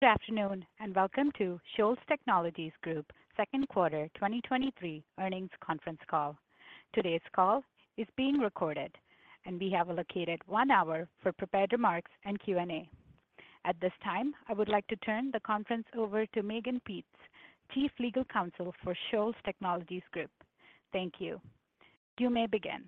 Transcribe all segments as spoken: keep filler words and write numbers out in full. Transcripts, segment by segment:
Good afternoon, and welcome to Shoals Technologies Group second quarter twenty twenty-three earnings conference call. Today's call is being recorded, and we have allocated one hour for prepared remarks and Q and A. At this time, I would like to turn the conference over to Megan Peets, Chief Legal Counsel for Shoals Technologies Group. Thank you. You may begin.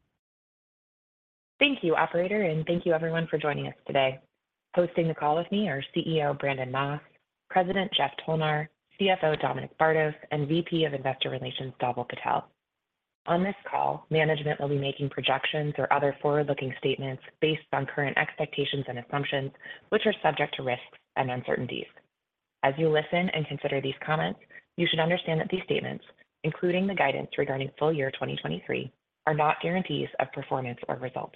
Thank you, operator, and thank you everyone for joining us today. Hosting the call with me are C E O Brandon Moss, President Jeff Tolnar, C F O Dominic Bardos, and V P of Investor Relations Dhaval Patel. On this call, management will be making projections or other forward-looking statements based on current expectations and assumptions, which are subject to risks and uncertainties. As you listen and consider these comments, you should understand that these statements, including the guidance regarding full year twenty twenty-three, are not guarantees of performance or results.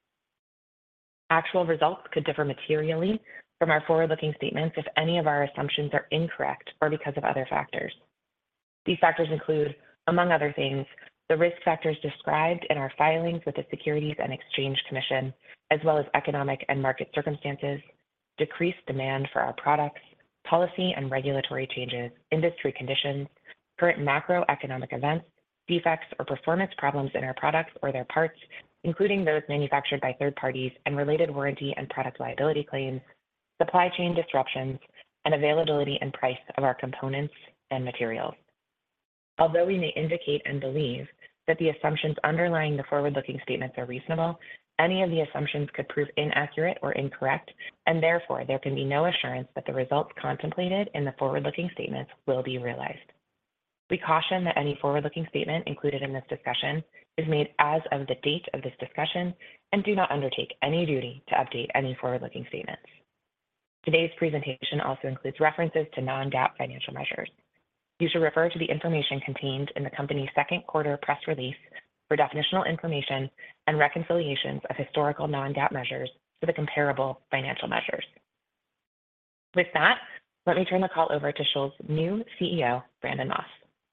Actual results could differ materially from our forward-looking statements if any of our assumptions are incorrect or because of other factors. These factors include, among other things, the risk factors described in our filings with the Securities and Exchange Commission, as well as economic and market circumstances, decreased demand for our products, policy and regulatory changes, industry conditions, current macroeconomic events, defects or performance problems in our products or their parts, including those manufactured by third parties and related warranty and product liability claims, supply chain disruptions, and availability and price of our components and materials. Although we may indicate and believe that the assumptions underlying the forward-looking statements are reasonable, any of the assumptions could prove inaccurate or incorrect, and therefore there can be no assurance that the results contemplated in the forward-looking statements will be realized. We caution that any forward-looking statement included in this discussion is made as of the date of this discussion and do not undertake any duty to update any forward-looking statements. Today's presentation also includes references to non-GAAP financial measures. You should refer to the information contained in the company's second quarter press release for definitional information and reconciliations of historical non-GAAP measures to the comparable financial measures. With that, let me turn the call over to Shoals' new C E O, Brandon Moss.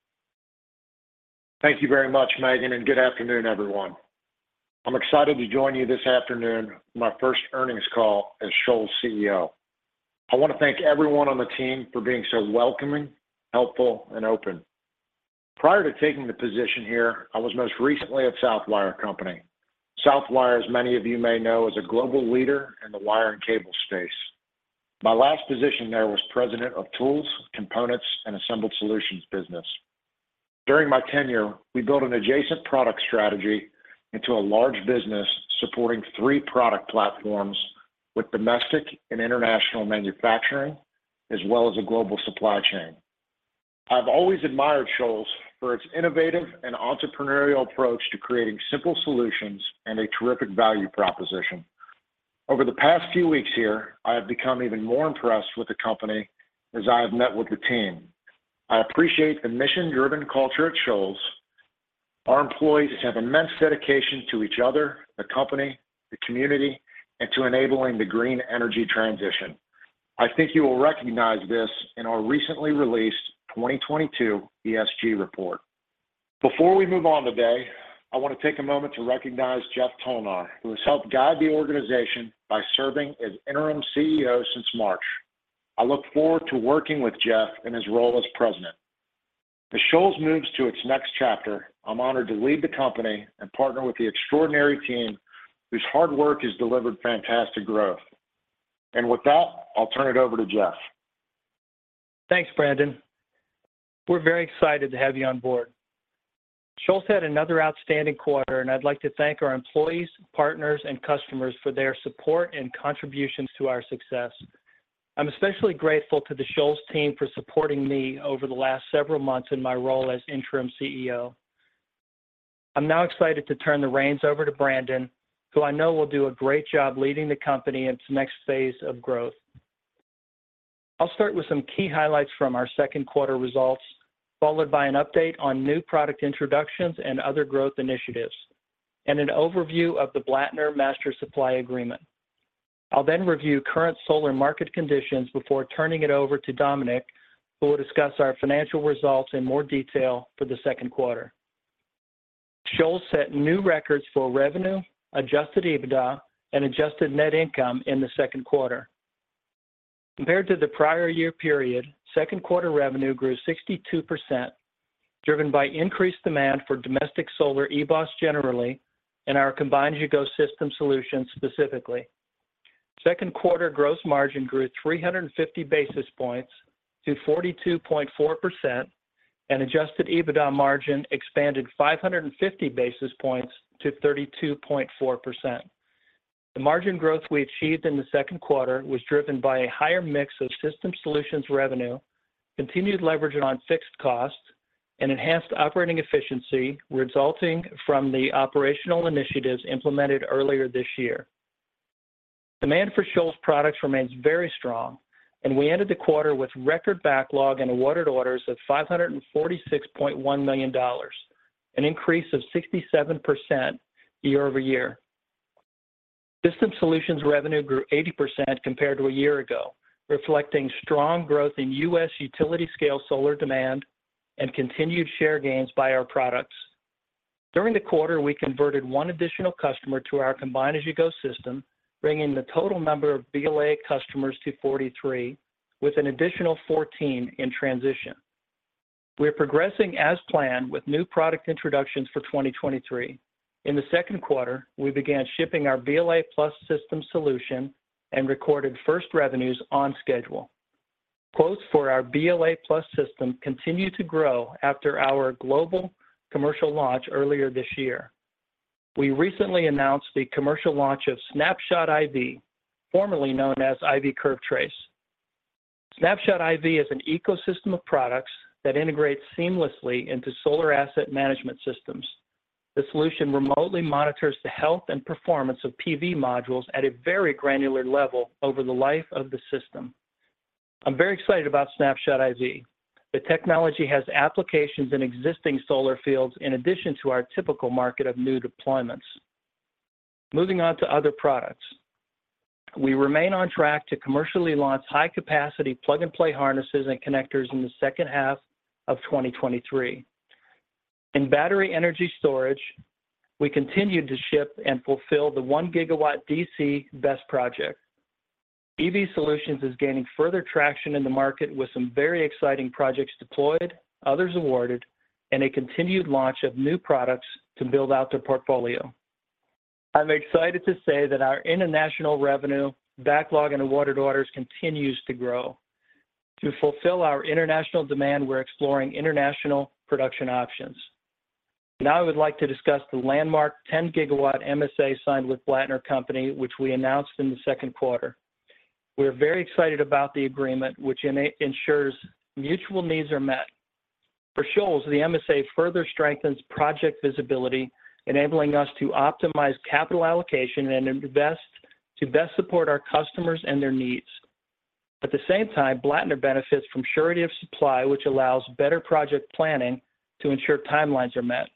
Thank you very much, Megan, and good afternoon, everyone. I'm excited to join you this afternoon for my first earnings call as Shoals' C E O. I want to thank everyone on the team for being so welcoming, helpful, and open. Prior to taking the position here, I was most recently at Southwire Company. Southwire, as many of you may know, is a global leader in the wire and cable space. My last position there was President of Tools, Components, and Assembled Solutions business. During my tenure, we built an adjacent product strategy into a large business supporting three product platforms with domestic and international manufacturing, as well as a global supply chain. I've always admired Shoals for its innovative and entrepreneurial approach to creating simple solutions and a terrific value proposition. Over the past few weeks here, I have become even more impressed with the company as I have met with the team. I appreciate the mission-driven culture at Shoals. Our employees have immense dedication to each other, the company, the community, and to enabling the green energy transition. I think you will recognize this in our recently released twenty twenty-two E S G report. Before we move on today, I want to take a moment to recognize Jeff Tolnar, who has helped guide the organization by serving as interim C E O since March. I look forward to working with Jeff in his role as president. As Shoals moves to its next chapter, I'm honored to lead the company and partner with the extraordinary team whose hard work has delivered fantastic growth. And with that, I'll turn it over to Jeff. Thanks, Brandon. We're very excited to have you on board. Shoals had another outstanding quarter, and I'd like to thank our employees, partners, and customers for their support and contributions to our success. I'm especially grateful to the Shoals team for supporting me over the last several months in my role as interim C E O. I'm now excited to turn the reins over to Brandon, who I know will do a great job leading the company in its next phase of growth. I'll start with some key highlights from our second quarter results, followed by an update on new product introductions and other growth initiatives, and an overview of the Blattner Master Supply Agreement. I'll then review current solar market conditions before turning it over to Dominic, who will discuss our financial results in more detail for the second quarter. Shoals set new records for revenue, adjusted EBITDA, and adjusted net income in the second quarter. Compared to the prior year period, second quarter revenue grew sixty-two percent, driven by increased demand for domestic solar E B O S generally and our combine-as-you-go system solutions specifically. Second quarter gross margin grew three hundred fifty basis points to forty-two point four percent, and adjusted EBITDA margin expanded five hundred fifty basis points to thirty-two point four percent. The margin growth we achieved in the second quarter was driven by a higher mix of system solutions revenue, continued leverage on fixed costs, and enhanced operating efficiency resulting from the operational initiatives implemented earlier this year. Demand for Shoals products remains very strong, and we ended the quarter with record backlog and awarded orders of five hundred forty-six point one million dollars, an increase of sixty-seven percent year-over-year. System Solutions revenue grew eighty percent compared to a year ago, reflecting strong growth in U S utility-scale solar demand and continued share gains by our products. During the quarter, we converted one additional customer to our combine-as-you-go system, bringing the total number of B L A customers to forty-three, with an additional fourteen in transition. We're progressing as planned with new product introductions for twenty twenty-three. In the second quarter, we began shipping our B L A Plus system solution and recorded first revenues on schedule. Quotes for our B L A Plus system continue to grow after our global commercial launch earlier this year. We recently announced the commercial launch of Snapshot I V, formerly known as I V Curve Trace. Snapshot I V is an ecosystem of products that integrates seamlessly into solar asset management systems. The solution remotely monitors the health and performance of P V modules at a very granular level over the life of the system. I'm very excited about Snapshot I V. The technology has applications in existing solar fields in addition to our typical market of new deployments. Moving on to other products. We remain on track to commercially launch high-capacity plug-and-play harnesses and connectors in the second half of twenty twenty-three. In battery energy storage, we continued to ship and fulfill the one gigawatt D C BESS project. E V Solutions is gaining further traction in the market with some very exciting projects deployed, others awarded, and a continued launch of new products to build out their portfolio. I'm excited to say that our international revenue, backlog, and awarded orders continues to grow. To fulfill our international demand, we're exploring international production options. Now I would like to discuss the landmark ten gigawatt M S A signed with Blattner Company, which we announced in the second quarter. We're very excited about the agreement, which ensures mutual needs are met. For Shoals, the M S A further strengthens project visibility, enabling us to optimize capital allocation and invest to best support our customers and their needs. At the same time, Blattner benefits from surety of supply, which allows better project planning to ensure timelines are met.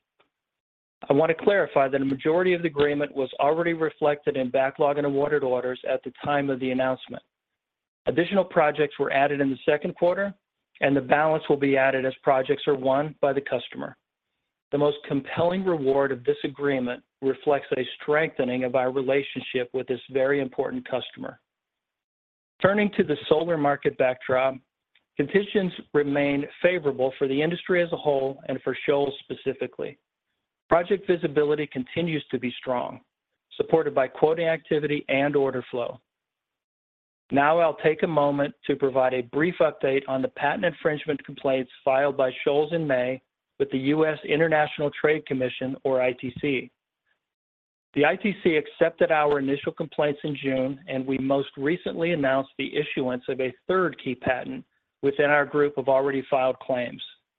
I want to clarify that a majority of the agreement was already reflected in backlog and awarded orders at the time of the announcement. Additional projects were added in the second quarter, and the balance will be added as projects are won by the customer. The most compelling reward of this agreement reflects a strengthening of our relationship with this very important customer. Turning to the solar market backdrop, conditions remain favorable for the industry as a whole and for Shoals specifically. Project visibility continues to be strong, supported by quoting activity and order flow. Now I'll take a moment to provide a brief update on the patent infringement complaints filed by Shoals in May with the U S International Trade Commission, or I T C. The I T C accepted our initial complaints in June, and we most recently announced the issuance of a third key patent within our group of already filed claims.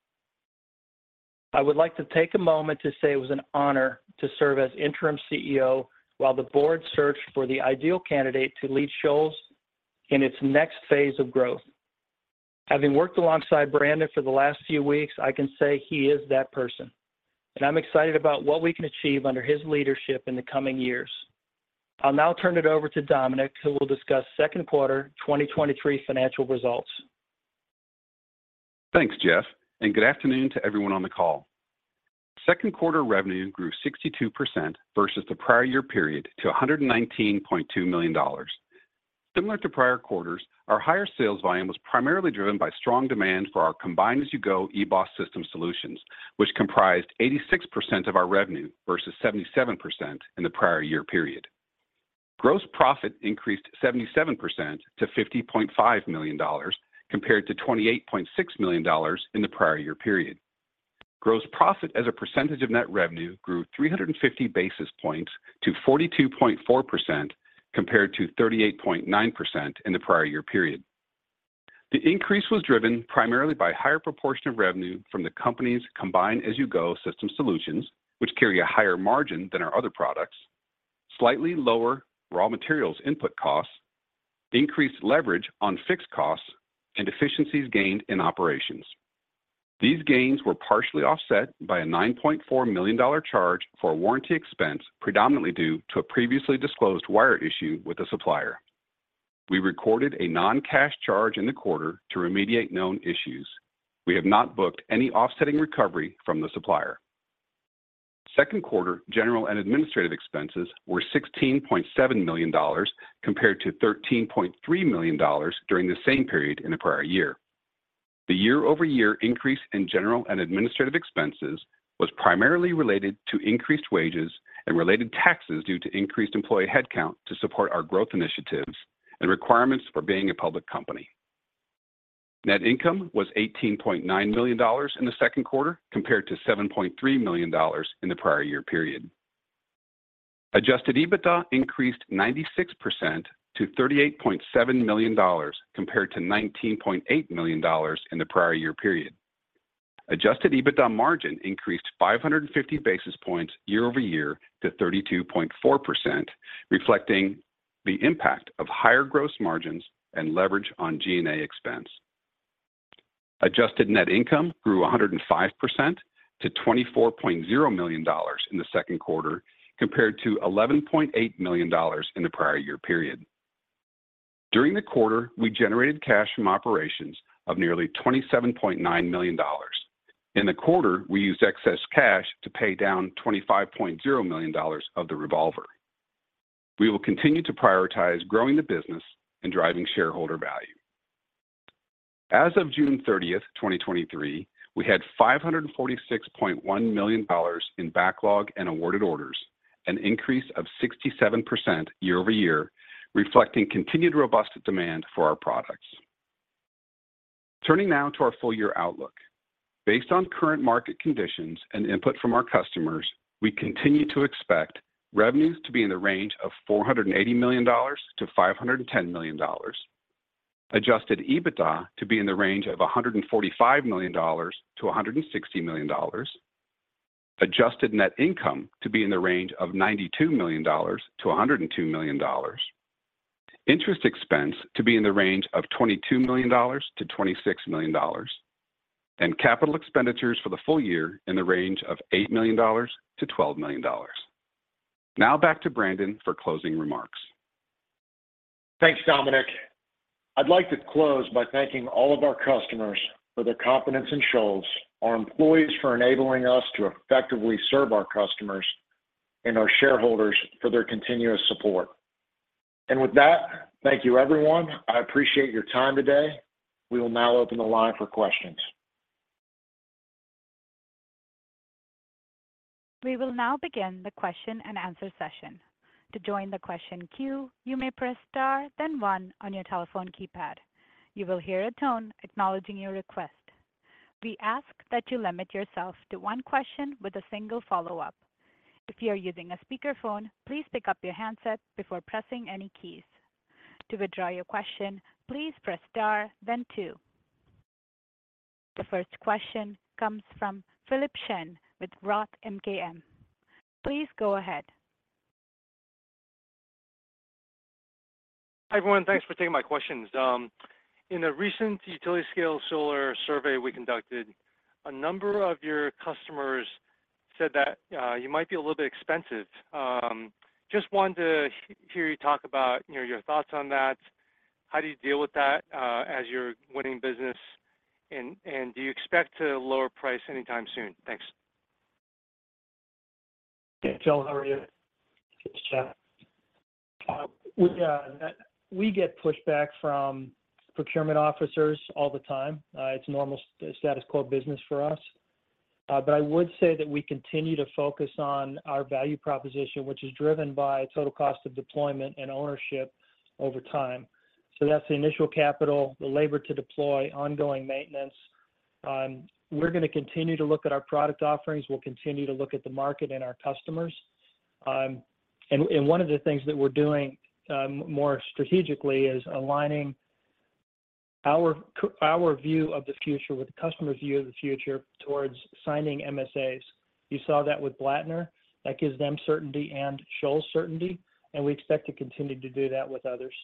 I would like to take a moment to say it was an honor to serve as interim C E O while the board searched for the ideal candidate to lead Shoals in its next phase of growth. Having worked alongside Brandon for the last few weeks, I can say he is that person, and I'm excited about what we can achieve under his leadership in the coming years. I'll now turn it over to Dominic, who will discuss second quarter twenty twenty-three financial results. Thanks, Jeff, and good afternoon to everyone on the call. Second quarter revenue grew sixty-two percent versus the prior year period to one hundred nineteen point two million dollars. Similar to prior quarters, our higher sales volume was primarily driven by strong demand for our Combine-as-you-go E B O S system solutions, which comprised eighty-six percent of our revenue versus seventy-seven percent in the prior year period. Gross profit increased seventy-seven percent to fifty point five million dollars compared to twenty-eight point six million dollars in the prior year period. Gross profit as a percentage of net revenue grew three hundred fifty basis points to forty-two point four percent compared to thirty-eight point nine percent in the prior year period. The increase was driven primarily by a higher proportion of revenue from the company's Combine-as-you-go system solutions, which carry a higher margin than our other products, slightly lower raw materials input costs, increased leverage on fixed costs, and efficiencies gained in operations. These gains were partially offset by a nine point four million dollars charge for a warranty expense, predominantly due to a previously disclosed wire issue with a supplier. We recorded a non-cash charge in the quarter to remediate known issues. We have not booked any offsetting recovery from the supplier. Second quarter general and administrative expenses were sixteen point seven million dollars compared to thirteen point three million dollars during the same period in the prior year. The year-over-year increase in general and administrative expenses was primarily related to increased wages and related taxes due to increased employee headcount to support our growth initiatives and requirements for being a public company. Net income was eighteen point nine million dollars in the second quarter compared to seven point three million dollars in the prior year period. Adjusted EBITDA increased ninety-six percent to thirty-eight point seven million dollars compared to nineteen point eight million dollars in the prior year period. Adjusted EBITDA margin increased five hundred fifty basis points year-over-year to thirty-two point four percent, reflecting the impact of higher gross margins and leverage on G and A expense. Adjusted net income grew one hundred five percent to twenty-four point zero million dollars in the second quarter compared to eleven point eight million dollars in the prior year period. During the quarter, we generated cash from operations of nearly twenty-seven point nine million dollars. In the quarter, we used excess cash to pay down twenty-five point zero million dollars of the revolver. We will continue to prioritize growing the business and driving shareholder value. As of June thirtieth, twenty twenty-three, we had five hundred forty-six point one million dollars in backlog and awarded orders, an increase of sixty-seven percent year-over-year, reflecting continued robust demand for our products. Turning now to our full-year outlook. Based on current market conditions and input from our customers, we continue to expect revenues to be in the range of four hundred eighty million dollars to five hundred ten million dollars, Adjusted EBITDA to be in the range of one hundred forty-five million dollars to one hundred sixty million dollars, adjusted net income to be in the range of ninety-two million dollars to one hundred two million dollars, interest expense to be in the range of twenty-two million dollars to twenty-six million dollars, and capital expenditures for the full year in the range of eight million dollars to twelve million dollars. Now back to Brandon for closing remarks. Thanks, Dominic. I'd like to close by thanking all of our customers for their confidence in Shoals, our employees for enabling us to effectively serve our customers, and our shareholders for their continuous support. And with that, thank you, everyone. I appreciate your time today. We will now open the line for questions. We will now begin the question and answer session. To join the question queue, you may press star, then one on your telephone keypad. You will hear a tone acknowledging your request. We ask that you limit yourself to one question with a single follow-up. If you are using a speakerphone, please pick up your handset before pressing any keys. To withdraw your question, please press star, then two. The first question comes from Philip Shen with Roth M K M. Please go ahead. Hi, everyone. Thanks for taking my questions. Um, in a recent utility-scale solar survey we conducted, a number of your customers said that uh, you might be a little bit expensive. Um, just wanted to hear you talk about, you know, your thoughts on that. How do you deal with that uh, as you're winning business? And, and do you expect to lower price anytime soon? Thanks. Yeah, Phil, how are you? It's Jeff. Uh, we, uh, we get pushback from procurement officers all the time. Uh, it's normal status quo business for us. Uh, but I would say that we continue to focus on our value proposition, which is driven by total cost of deployment and ownership over time. So that's the initial capital, the labor to deploy, ongoing maintenance. Um, we're going to continue to look at our product offerings. We'll continue to look at the market and our customers. Um, and, and one of the things that we're doing um, more strategically is aligning our our view of the future with the customer's view of the future towards signing M S As. You saw that with Blattner. That gives them certainty and Shoals certainty, and we expect to continue to do that with others.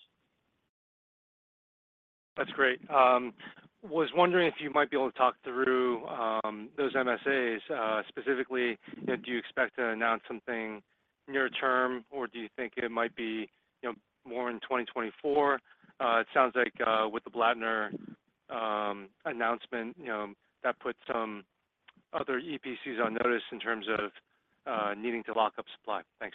That's great. Um, was wondering if you might be able to talk through um, those M S As. Uh, specifically, you know, do you expect to announce something near term, or do you think it might be, you know, more in twenty twenty-four? Uh, it sounds like uh, with the Blattner um, announcement, you know, that put some other E P Cs on notice in terms of uh, needing to lock up supply. Thanks.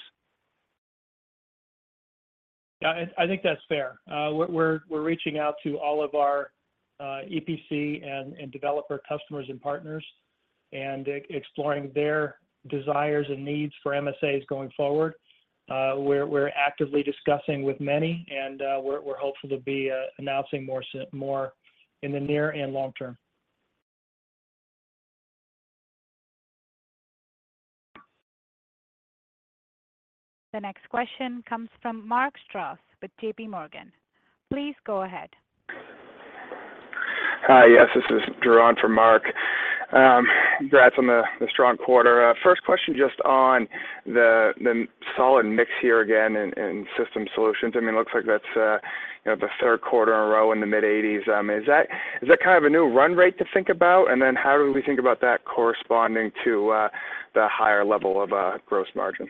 Yeah, I, I think that's fair. Uh, we're, we're we're reaching out to all of our uh, E P C and, and developer customers and partners, and exploring their desires and needs for M S As going forward. Uh, we're we're actively discussing with many, and uh, we're we're hopeful to be uh, announcing more more in the near and long term. The next question comes from Mark Strouse with J P Morgan. Please go ahead. Hi, yes, this is Drew on for Mark. Um, congrats on the, the strong quarter. Uh, first question just on the the solid mix here again in, in System Solutions. I mean, it looks like that's uh, you know, the third quarter in a row in the mid eighties. Um, is that is that kind of a new run rate to think about? And then how do we think about that corresponding to uh, the higher level of uh, gross margin?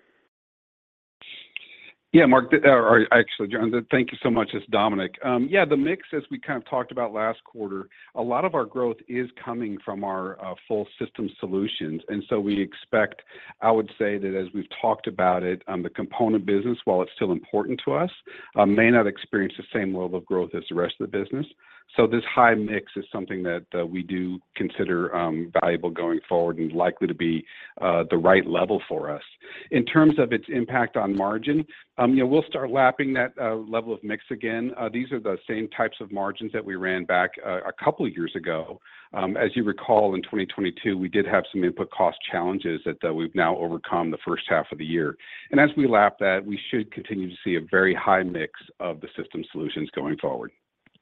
Yeah, Mark, or actually, John, thank you so much. It's Dominic. Um, yeah, the mix, as we kind of talked about last quarter, a lot of our growth is coming from our uh, full system solutions. And so we expect, I would say that as we've talked about it, um, the component business, while it's still important to us, uh, may not experience the same level of growth as the rest of the business. So this high mix is something that uh, we do consider um, valuable going forward and likely to be uh, the right level for us. In terms of its impact on margin, um, you know, we'll start lapping that uh, level of mix again. Uh, these are the same types of margins that we ran back uh, a couple of years ago. Um, as you recall, in twenty twenty-two, we did have some input cost challenges that uh, we've now overcome the first half of the year. And as we lap that, we should continue to see a very high mix of the system solutions going forward.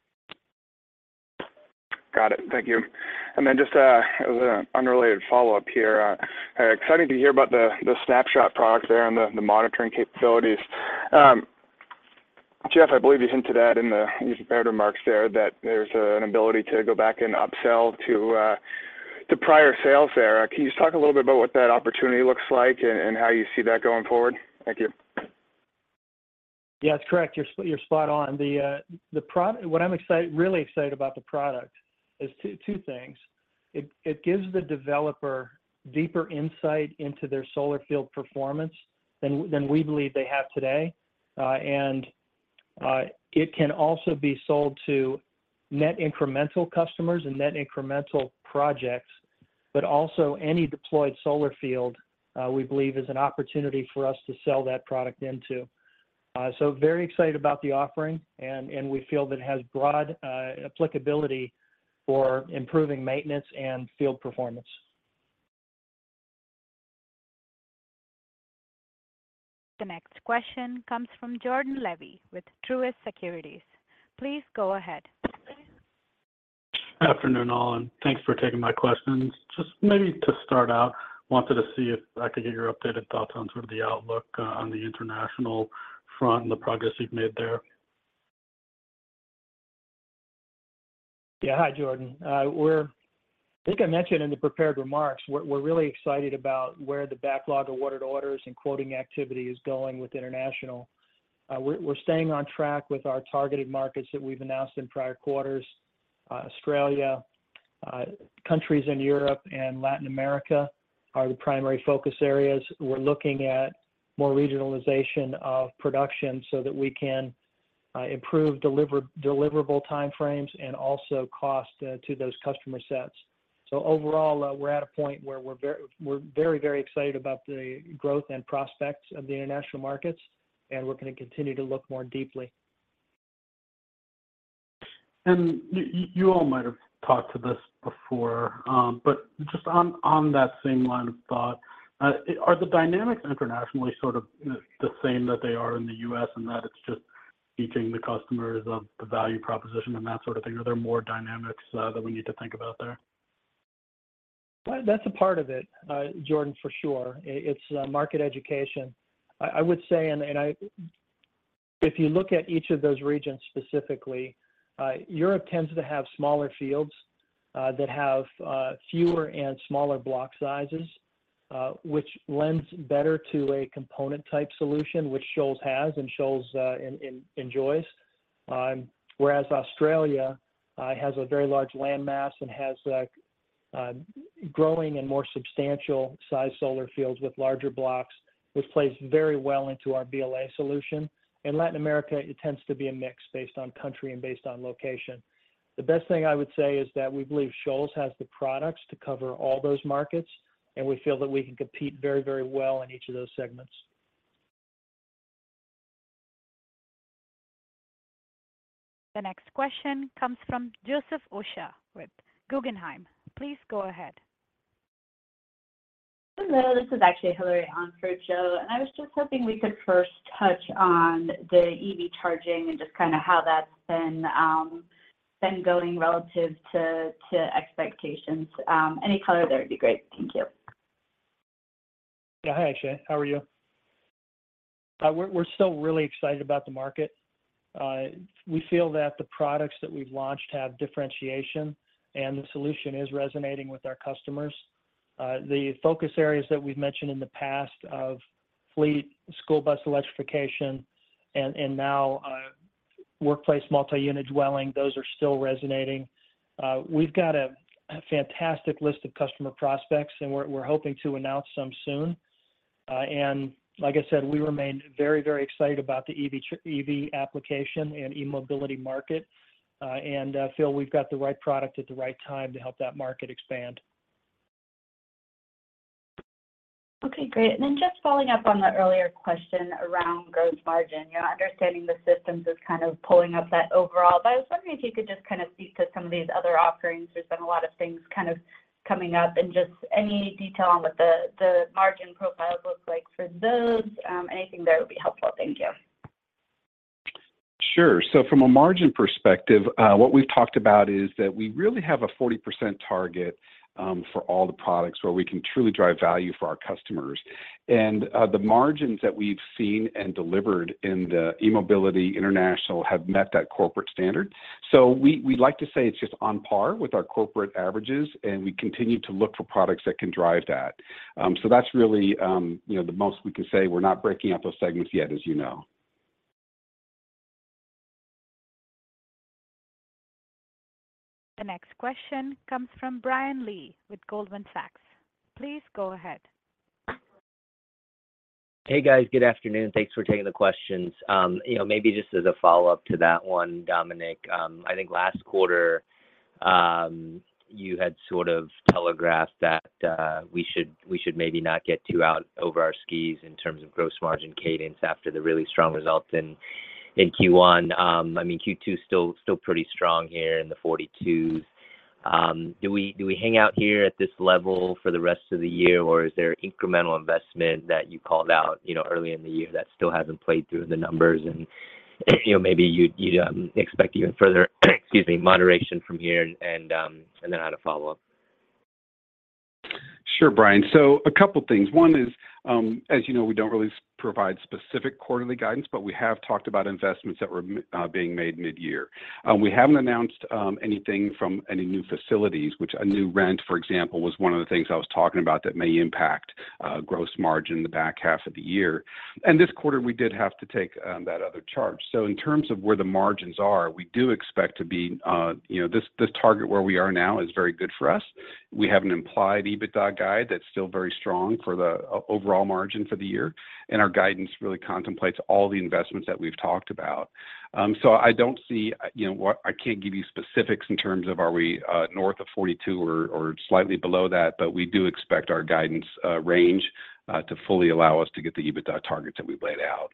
Got it. Thank you. And then just uh, as an unrelated follow-up here, uh, uh, exciting to hear about the, the Snapshot product there and the, the monitoring capabilities. Um, Jeff, I believe you hinted at in the your prepared remarks there that there's uh, an ability to go back and upsell to uh, to prior sales there. Uh, can you just talk a little bit about what that opportunity looks like and, and how you see that going forward? Thank you. Yeah, it's correct. You're you're spot on. The uh, the product. What I'm excited, really excited about the product, is two two things. It it gives the developer deeper insight into their solar field performance than than we believe they have today, uh, and uh, it can also be sold to net incremental customers and net incremental projects, but also any deployed solar field. Uh, we believe is an opportunity for us to sell that product into. Uh, so very excited about the offering, and, and we feel that it has broad uh, applicability for improving maintenance and field performance. The next question comes from Jordan Levy with Truist Securities. Please go ahead. Good afternoon, all, and thanks for taking my questions. Just maybe to start out, wanted to see if I could get your updated thoughts on sort of the outlook uh, on the international front and the progress you've made there. Yeah, hi, Jordan. Uh, we're, I think I mentioned in the prepared remarks, we're, we're really excited about where the backlog of awarded orders and quoting activity is going with international. Uh, we're, we're staying on track with our targeted markets that we've announced in prior quarters, uh, Australia, uh, countries in Europe and Latin America are the primary focus areas. We're looking at more regionalization of production so that we can uh, improve deliver, deliverable timeframes, and also cost uh, to those customer sets. So overall, uh, we're at a point where we're very, we're very, very excited about the growth and prospects of the international markets, and we're going to continue to look more deeply. And you, you all might have talked to this before, um, but just on, on that same line of thought, uh, are the dynamics internationally sort of the same that they are in the U S, and that it's just teaching the customers of the value proposition and that sort of thing? Are there more dynamics uh, that we need to think about there? Well, that's a part of it, uh, Jordan, for sure. It's uh, market education. I, I would say, and, and I, if you look at each of those regions specifically, uh, Europe tends to have smaller fields uh, that have uh, fewer and smaller block sizes, uh, which lends better to a component type solution, which Shoals has and Shoals uh, in, in, enjoys. Um, whereas Australia uh, has a very large land mass and has uh, Uh, growing and more substantial size solar fields with larger blocks, which plays very well into our B L A solution. In Latin America, it tends to be a mix based on country and based on location. The best thing I would say is that we believe Shoals has the products to cover all those markets, and we feel that we can compete very, very well in each of those segments. The next question comes from Joseph Osha with Guggenheim. Please go ahead. Hello, this is actually Hillary on for Joe, and I was just hoping we could first touch on the E V charging and just kind of how that's been um, been going relative to, to expectations. Um, any color there would be great. Thank you. Yeah, hi, Akshay. How are you? Uh, we're, we're still really excited about the market. Uh, we feel that the products that we've launched have differentiation, and the solution is resonating with our customers. Uh, the focus areas that we've mentioned in the past of fleet, school bus electrification, and, and now uh, workplace multi-unit dwelling, those are still resonating. Uh, we've got a, a fantastic list of customer prospects, and we're, we're hoping to announce some soon. Uh, and like I said, we remain very, very excited about the E V, E V application and e-mobility market. Uh, and uh, feel we've got the right product at the right time to help that market expand. Okay, great. And then just following up on the earlier question around gross margin, you know, understanding the systems is kind of pulling up that overall, but I was wondering if you could just kind of speak to some of these other offerings. There's been a lot of things kind of coming up, and just any detail on what the, the margin profiles look like for those. Um, anything there would be helpful. Thank you. Sure. So from a margin perspective, uh, what we've talked about is that we really have a forty percent target um, for all the products where we can truly drive value for our customers. And uh, the margins that we've seen and delivered in the e-mobility international have met that corporate standard. So we, we like to say it's just on par with our corporate averages, and we continue to look for products that can drive that. Um, so that's really, um, you know, the most we can say. We're not breaking out those segments yet, as you know. The next question comes from Brian Lee with Goldman Sachs. Please go ahead. Hey guys, good afternoon. Thanks for taking the questions. Um, you know, maybe just as a follow-up to that one, Dominic, um, I think last quarter um, you had sort of telegraphed that uh, we should we should maybe not get too out over our skis in terms of gross margin cadence after the really strong results in in Q one. Um, I mean, Q two still still pretty strong here in the forty-twos. Um, do we do we hang out here at this level for the rest of the year, or is there incremental investment that you called out, you know, early in the year that still hasn't played through in the numbers, and you know maybe you you um, expect even further excuse me moderation from here, and and, um, and then how to follow up? Sure, Brian. So a couple things. One is, um, as you know, we don't really provide specific quarterly guidance, but we have talked about investments that were uh, being made mid-year. Um, we haven't announced um, anything from any new facilities, which a new rent, for example, was one of the things I was talking about that may impact uh, gross margin in the back half of the year. And this quarter, we did have to take um, that other charge. So in terms of where the margins are, we do expect to be, uh, you know, this, this target where we are now is very good for us. We have an implied EBITDA guide that's still very strong for the uh, overall margin for the year. And our our guidance really contemplates all the investments that we've talked about. Um, so I don't see, you know, what I can't give you specifics in terms of are we uh, north of forty-two or, or slightly below that, but we do expect our guidance uh, range uh, to fully allow us to get the EBITDA targets that we've laid out.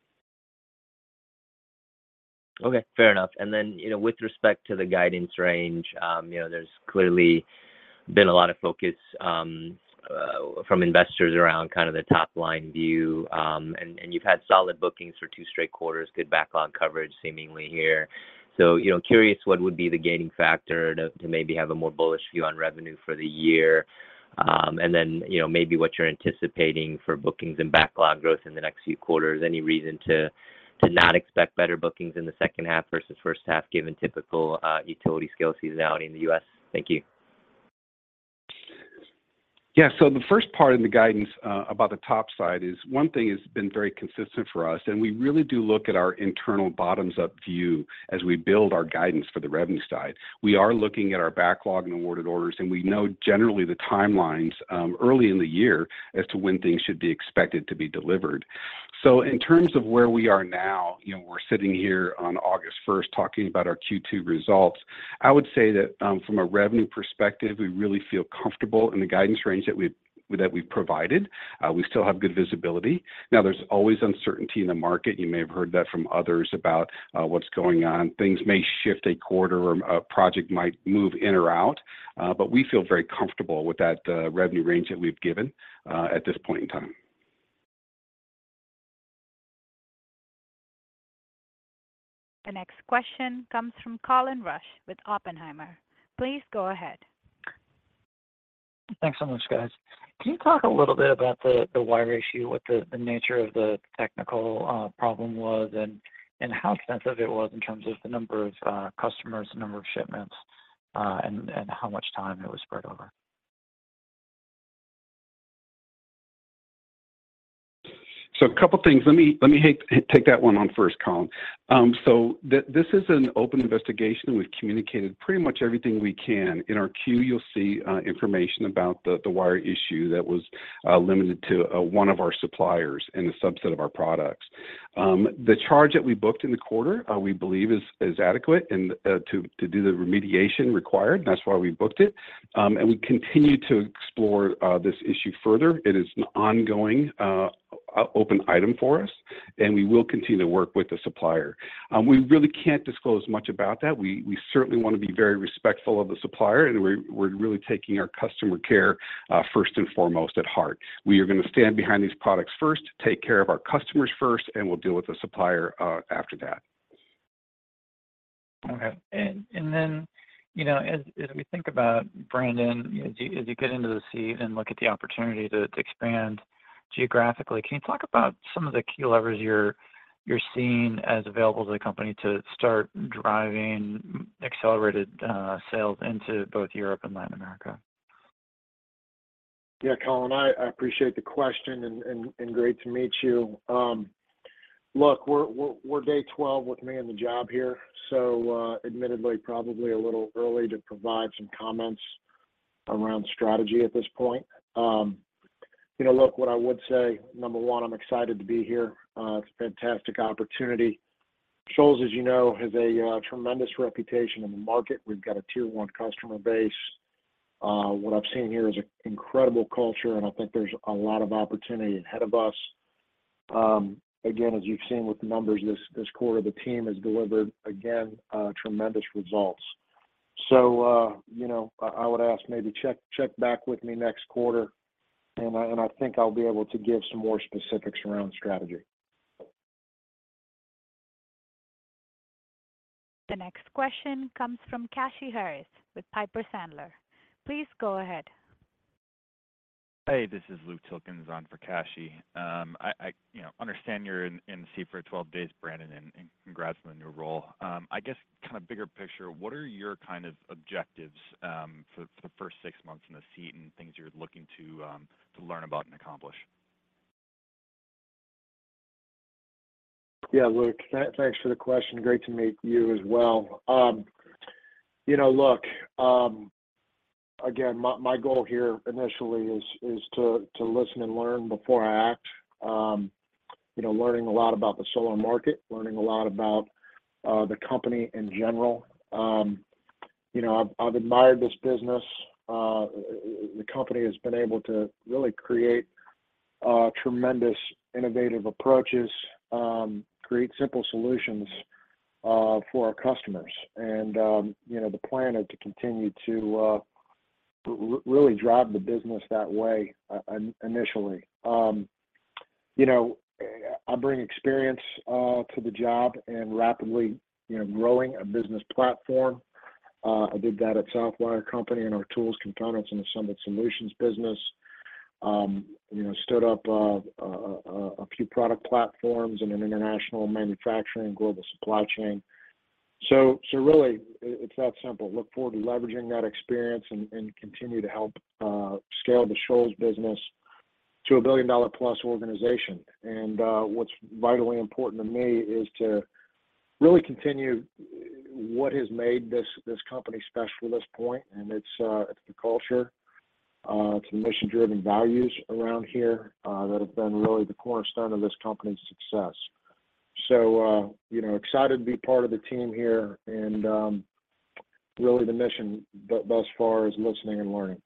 Okay, fair enough. And then, you know, with respect to the guidance range, um, you know, there's clearly been a lot of focus um, uh, from investors around kind of the top line view, um, and, and you've had solid bookings for two straight quarters, good backlog coverage seemingly here. So, you know, curious what would be the gating factor to, to maybe have a more bullish view on revenue for the year, um, and then, you know, maybe what you're anticipating for bookings and backlog growth in the next few quarters. Any reason to to not expect better bookings in the second half versus first half, given typical uh, utility scale seasonality in the U S? Thank you. Yeah, so the first part in the guidance uh, about the top side is one thing has been very consistent for us, and we really do look at our internal bottoms-up view as we build our guidance for the revenue side. We are looking at our backlog and awarded orders, and we know generally the timelines um, early in the year as to when things should be expected to be delivered. So in terms of where we are now, you know, we're sitting here on August first talking about our Q two results. I would say that um, from a revenue perspective, we really feel comfortable in the guidance range that we've that we've provided. Uh, we still have good visibility. Now, there's always uncertainty in the market. You may have heard that from others about uh, what's going on. Things may shift a quarter, or a project might move in or out, uh, but we feel very comfortable with that uh, revenue range that we've given uh, at this point in time. The next question comes from Colin Rusch with Oppenheimer. Please go ahead. Thanks so much, guys. Can you talk a little bit about the, the wire issue, what the, the nature of the technical uh, problem was, and, and how extensive it was in terms of the number of uh, customers, the number of shipments, uh, and, and how much time it was spread over? So a couple things. Let me let me hate, take that one on first, Colin. Um, so th- this is an open investigation. We've communicated pretty much everything we can. In our queue, you'll see uh, information about the, the wire issue that was uh, limited to uh, one of our suppliers and a subset of our products. Um, the charge that we booked in the quarter, uh, we believe is, is adequate and uh, to, to do the remediation required. That's why we booked it. Um, and we continue to explore uh, this issue further. It is an ongoing uh, open item for us, and we will continue to work with the supplier. Um, we really can't disclose much about that. We, we certainly want to be very respectful of the supplier, and we're, we're really taking our customer care uh, first and foremost at heart. We are going to stand behind these products first, take care of our customers first, and we'll deal with the supplier uh, after that. Okay. And, and then, you know, as, as we think about, Brandon, as you, as you get into the seat and look at the opportunity to, to expand geographically, can you talk about some of the key levers you're you're seeing as available to the company to start driving accelerated uh, sales into both Europe and Latin America? Yeah, Colin, I, I appreciate the question, and, and, and great to meet you. Um, look, we're, we're we're day twelve with me in the job here, so uh, admittedly, probably a little early to provide some comments around strategy at this point. Um, You know, look, what I would say, number one, I'm excited to be here. Uh, it's a fantastic opportunity. Shoals, as you know, has a uh, tremendous reputation in the market. We've got a tier one customer base. Uh, what I've seen here is an incredible culture, and I think there's a lot of opportunity ahead of us. Um, again, as you've seen with the numbers this, this quarter, the team has delivered, again, uh, tremendous results. So, uh, you know, I, I would ask maybe check check back with me next quarter. And I, and I think I'll be able to give some more specifics around strategy. The next question comes from Kashy Harris with Piper Sandler. Please go ahead. Hey, this is Luke Tilkins on for Kashy. Um, I, I, you know, understand you're in, in the seat for twelve days, Brandon, and, and congrats on the new role. Um, I guess, kind of bigger picture, what are your kind of objectives um, for, for the first six months in the seat, and things you're looking to um, to learn about and accomplish? Yeah, Luke, th- thanks for the question. Great to meet you as well. Um, you know, look. Um, Again, my, my goal here initially is is to, to listen and learn before I act. Um, you know, learning a lot about the solar market, learning a lot about uh, the company in general. Um, you know, I've, I've admired this business. Uh, the company has been able to really create uh, tremendous innovative approaches, um, create simple solutions uh, for our customers. And, um, you know, the plan is to continue to uh, r- really drive the business that way uh, initially. Um, you know, I bring experience uh, to the job and rapidly, you know, growing a business platform. Uh, I did that at Southwire Company in our tools, components, and assembled solutions business. Um, you know, stood up uh, a, a few product platforms in an international manufacturing global supply chain. So, so really, it's that simple. Look forward to leveraging that experience and, and continue to help uh, scale the Shoals business to a billion dollar plus organization. And uh, what's vitally important to me is to really continue what has made this this company special to this point, and it's uh, it's the culture, uh, it's the mission-driven values around here uh, that have been really the cornerstone of this company's success. So, uh, you know, excited to be part of the team here, and um, really the mission thus far is listening and learning.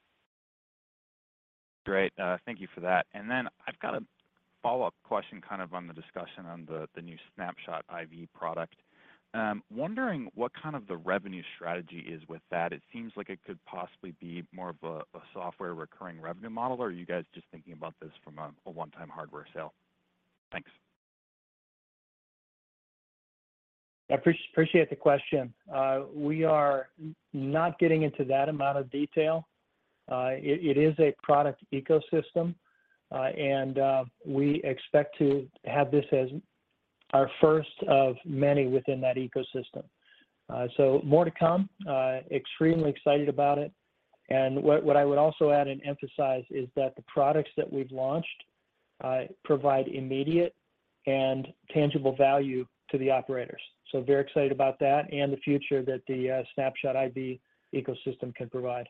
Great. Uh, thank you for that. And then I've got a follow-up question kind of on the discussion on the, the new Snapshot I V product. Um, wondering what kind of the revenue strategy is with that. It seems like it could possibly be more of a, a software recurring revenue model, or are you guys just thinking about this from a, a one-time hardware sale? Thanks. I appreciate the question. Uh, we are not getting into that amount of detail. Uh, it, it is a product ecosystem, uh, and uh, we expect to have this as our first of many within that ecosystem. Uh, so more to come. Uh, extremely excited about it. And what, what I would also add and emphasize is that the products that we've launched uh, provide immediate and tangible value to the operators. So very excited about that and the future that the uh, Snapshot I V ecosystem can provide.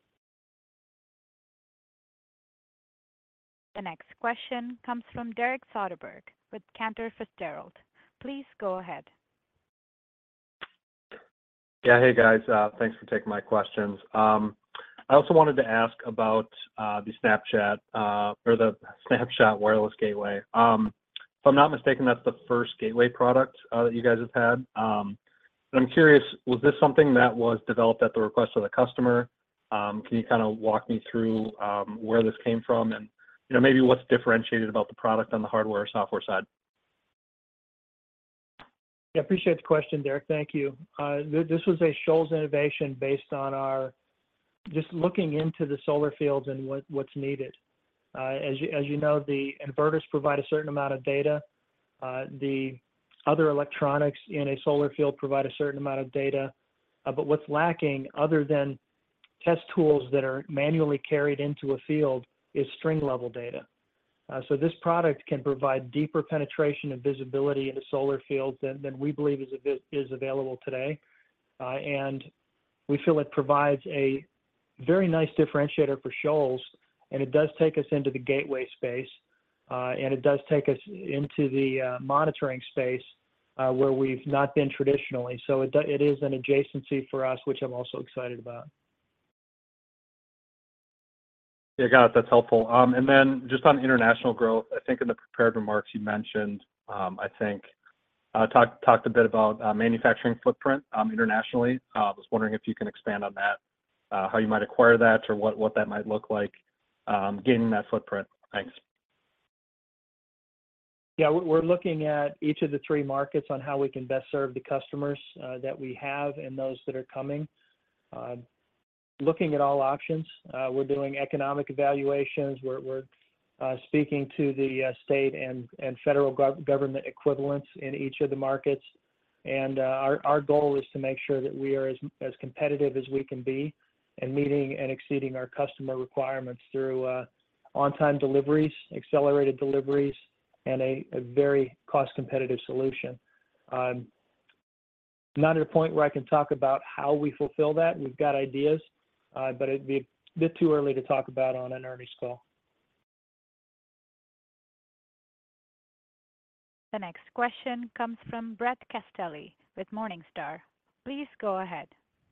The next question comes from Derek Soderberg with Cantor Fitzgerald. Please go ahead. Yeah, hey guys, uh, thanks for taking my questions. Um, I also wanted to ask about uh, the Snapchat uh, or the Snapshot wireless gateway. Um, if I'm not mistaken, that's the first gateway product uh, that you guys have had. Um, and I'm curious, was this something that was developed at the request of the customer? Um, can you kind of walk me through um, where this came from and you know, maybe what's differentiated about the product on the hardware or software side? Yeah, appreciate the question, Derek. Thank you. Uh, th- this was a Shoals innovation based on our just looking into the solar fields and what, what's needed. Uh, as, you, as you know, the inverters provide a certain amount of data. Uh, the other electronics in a solar field provide a certain amount of data. Uh, but what's lacking, other than test tools that are manually carried into a field, is string level data. Uh, so this product can provide deeper penetration and visibility into solar fields than, than we believe is, is available today. Uh, and we feel it provides a very nice differentiator for Shoals, and it does take us into the gateway space, uh, and it does take us into the uh, monitoring space uh, where we've not been traditionally. So it, it is an adjacency for us, which I'm also excited about. Yeah, got it. That's helpful. Um, and then just on international growth, I think in the prepared remarks you mentioned, um, I think, uh, talked talked a bit about uh, manufacturing footprint um, internationally. Uh, I was wondering if you can expand on that, uh, how you might acquire that or what, what that might look like, um, gaining that footprint. Thanks. Yeah, we're looking at each of the three markets on how we can best serve the customers uh, that we have and those that are coming. Uh, looking at all options. Uh, we're doing economic evaluations. We're, we're uh, speaking to the uh, state and, and federal gov- government equivalents in each of the markets. And uh, our, our goal is to make sure that we are as, as competitive as we can be and meeting and exceeding our customer requirements through uh, on-time deliveries, accelerated deliveries, and a, a very cost-competitive solution. Um, not at a point where I can talk about how we fulfill that. We've got ideas. Uh, but it'd be a bit too early to talk about on an earnings call. The next question comes from Brett Castelli with Morningstar. Please go ahead.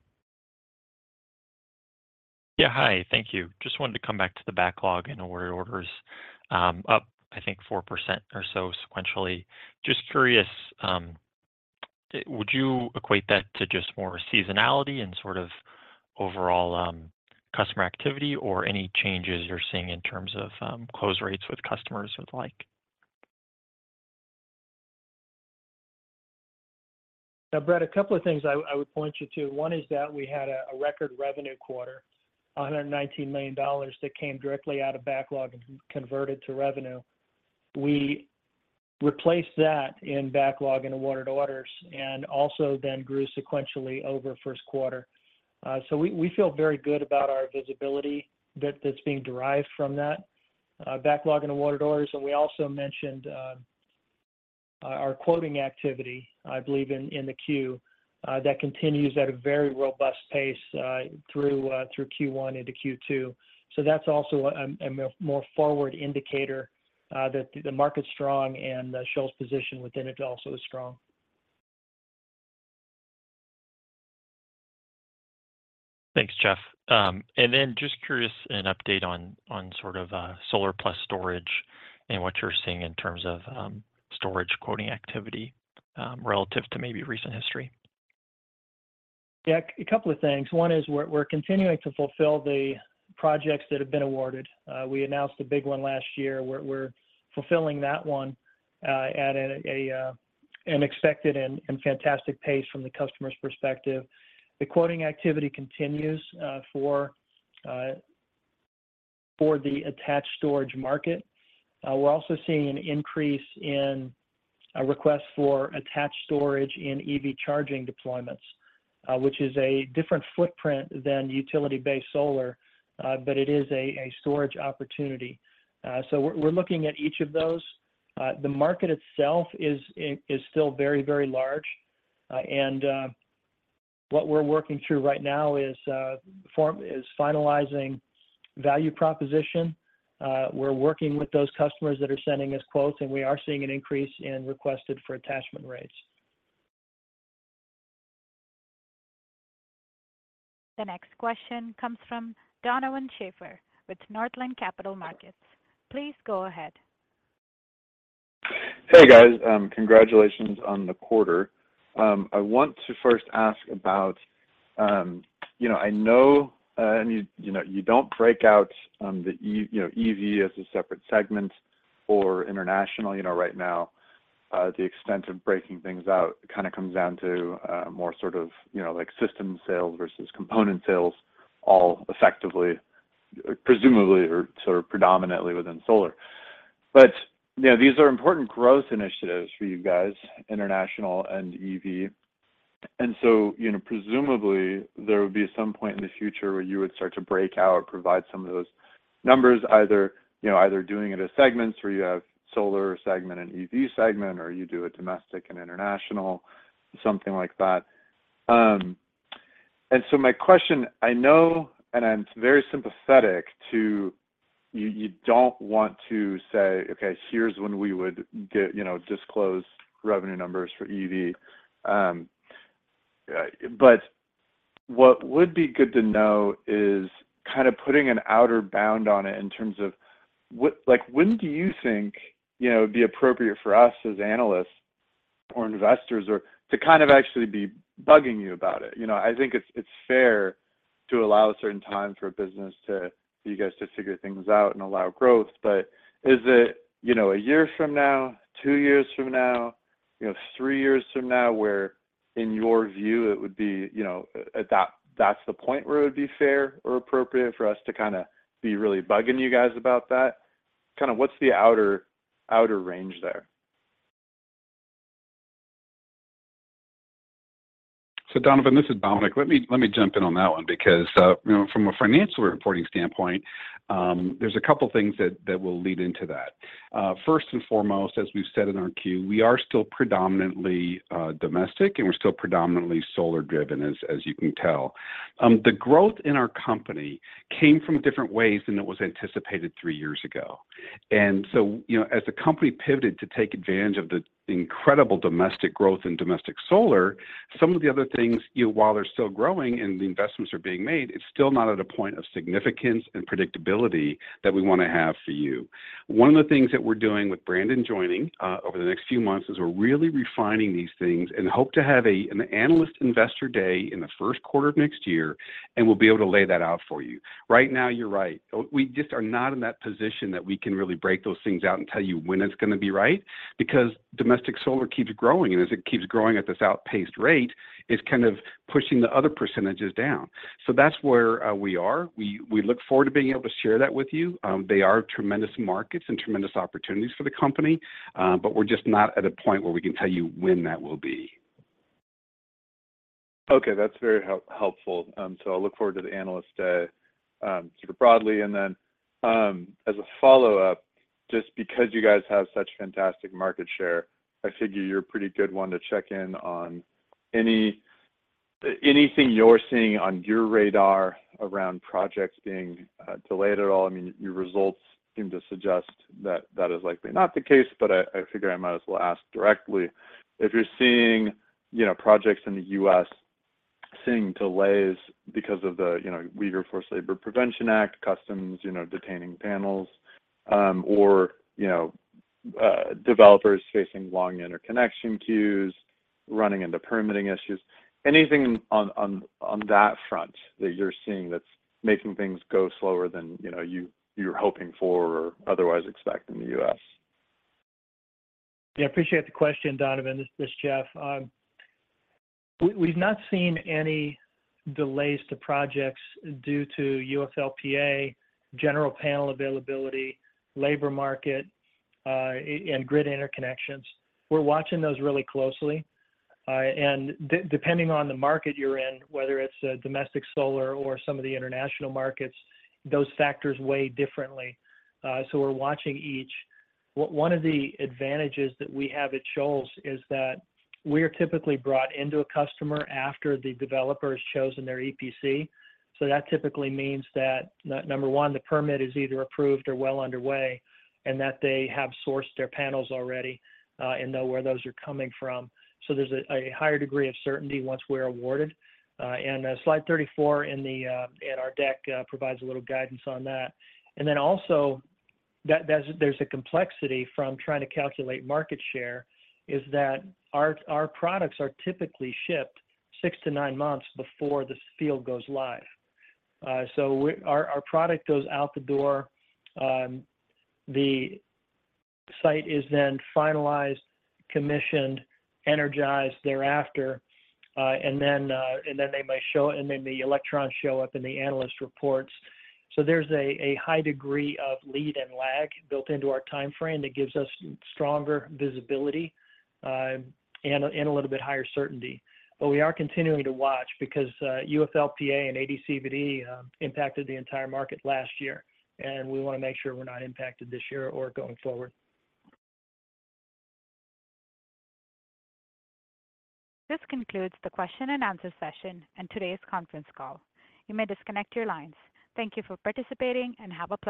Yeah, hi. Thank you. Just wanted to come back to the backlog and awarded orders, um, up, I think, four percent or so sequentially. Just curious, um, would you equate that to just more seasonality and sort of overall um, customer activity, or any changes you're seeing in terms of um, close rates with customers or the like? Now, Brett, a couple of things I, I would point you to. One is that we had a, a record revenue quarter, one hundred nineteen million dollars that came directly out of backlog and converted to revenue. We replaced that in backlog and awarded orders, and also then grew sequentially over first quarter. Uh, so we, we feel very good about our visibility that, that's being derived from that uh, backlog and awarded orders. And we also mentioned uh, our quoting activity, I believe, in, in the queue. Uh, that continues at a very robust pace uh, through uh, through Q one into Q two. So that's also a, a more forward indicator uh, that the market's strong, and uh, Shoals' position within it also is strong. Thanks, Jeff. Um, and then just curious, an update on on sort of uh, solar plus storage and what you're seeing in terms of um, storage quoting activity um, relative to maybe recent history. Yeah, a couple of things. One is we're, we're continuing to fulfill the projects that have been awarded. Uh, we announced a big one last year. We're, we're fulfilling that one uh, at a, a uh, an expected and, and fantastic pace from the customer's perspective. The quoting activity continues uh, for uh, for the attached storage market. Uh, we're also seeing an increase in a request for attached storage in E V charging deployments, uh, which is a different footprint than utility-based solar, uh, but it is a, a storage opportunity. Uh, so we're, we're looking at each of those. Uh, the market itself is is still very, very large, uh, and uh, what we're working through right now is uh, form is finalizing value proposition. Uh, we're working with those customers that are sending us quotes, and we are seeing an increase in requested for attachment rates. The next question comes from Donovan Schafer with Northland Capital Markets. Please go ahead. Hey guys, um, congratulations on the quarter. Um, I want to first ask about, um, you know, I know, uh, and you, you know, you don't break out um, the e, you know, E V as a separate segment or international. You know, right now, uh, the extent of breaking things out kind of comes down to uh, more sort of, you know, like system sales versus component sales, all effectively, presumably, or sort of predominantly within solar. But yeah, these are important growth initiatives for you guys, international and E V. And so, you know, presumably there would be some point in the future where you would start to break out, provide some of those numbers, either, you know, either doing it as segments where you have solar segment and E V segment, or you do a domestic and international, something like that. Um, and so my question, I know, and I'm very sympathetic to You, you don't want to say, okay, here's when we would get, you know, disclose revenue numbers for E V. Um, but what would be good to know is kind of putting an outer bound on it in terms of what, like, when do you think, you know, it'd be appropriate for us as analysts or investors, or to kind of actually be bugging you about it? You know, I think it's it's fair to allow a certain time for a business to, for you guys to figure things out and allow growth. But is it, you know, a year from now, two years from now, you know, three years from now, where in your view it would be, you know, at that, that's the point where it would be fair or appropriate for us to kind of be really bugging you guys about that? Kind of what's the outer outer range there? So Donovan, this is Dominic. Let me let me jump in on that one, because uh, you know, from a financial reporting standpoint, um, there's a couple things that that will lead into that. Uh, first and foremost, as we've said in our Q, we are still predominantly uh, domestic, and we're still predominantly solar driven, as as you can tell. Um, the growth in our company came from different ways than it was anticipated three years ago, and so you know, as the company pivoted to take advantage of the incredible domestic growth in domestic solar, some of the other things, you know, while they're still growing and the investments are being made, it's still not at a point of significance and predictability that we want to have for you. One of the things that we're doing with Brandon joining uh, over the next few months is we're really refining these things and hope to have a, an analyst investor day in the first quarter of next year, and we'll be able to lay that out for you. Right now, you're right. We just are not in that position that we can really break those things out and tell you when it's going to be right, because domestic solar keeps growing, and as it keeps growing at this outpaced rate, it's kind of pushing the other percentages down. So that's where uh, we are. We we look forward to being able to share that with you. Um, they are tremendous markets and tremendous opportunities for the company, uh, but we're just not at a point where we can tell you when that will be. Okay, that's very help- helpful. Um, so I'll look forward to the Analyst Day um, sort of broadly. And then um, as a follow-up, just because you guys have such fantastic market share, I figure you're a pretty good one to check in on any anything you're seeing on your radar around projects being uh, delayed at all. I mean, your results seem to suggest that that is likely not the case, but I, I figure I might as well ask directly. If you're seeing, you know, projects in the U S seeing delays because of the, you know, Uyghur Forced Labor Prevention Act, customs, you know, detaining panels, um, or, you know, uh, developers facing long interconnection queues, running into permitting issues, anything on, on, on that front that you're seeing that's making things go slower than, you know, you, you're hoping for or otherwise expect in the U S? Yeah, I appreciate the question, Donovan. This, this Jeff. Um, we, we've not seen any delays to projects due to U F L P A, general panel availability, labor market, uh, and grid interconnections. We're watching those really closely. Uh, and d- depending on the market you're in, whether it's uh, domestic solar or some of the international markets, those factors weigh differently. Uh, so we're watching each. One of the advantages that we have at Shoals is that we are typically brought into a customer after the developer has chosen their E P C. So that typically means that, number one, the permit is either approved or well underway, and that they have sourced their panels already uh, and know where those are coming from. So there's a, a higher degree of certainty once we're awarded. Uh, and uh, slide thirty-four in the uh, in our deck uh, provides a little guidance on that. And then also, that that's, there's a complexity from trying to calculate market share, is that our our products are typically shipped six to nine months before the field goes live. Uh, so we, our our product goes out the door. Um, the site is then finalized, commissioned, energized thereafter, uh, and then uh, and then they may show and then the electrons show up in the analyst reports. So there's a, a high degree of lead and lag built into our time frame that gives us stronger visibility uh, and, and a little bit higher certainty. But we are continuing to watch because uh, U F L P A and A D C V D uh, impacted the entire market last year, and we want to make sure we're not impacted this year or going forward. This concludes the question and answer session and today's conference call. You may disconnect your lines. Thank you for participating and have a pleasant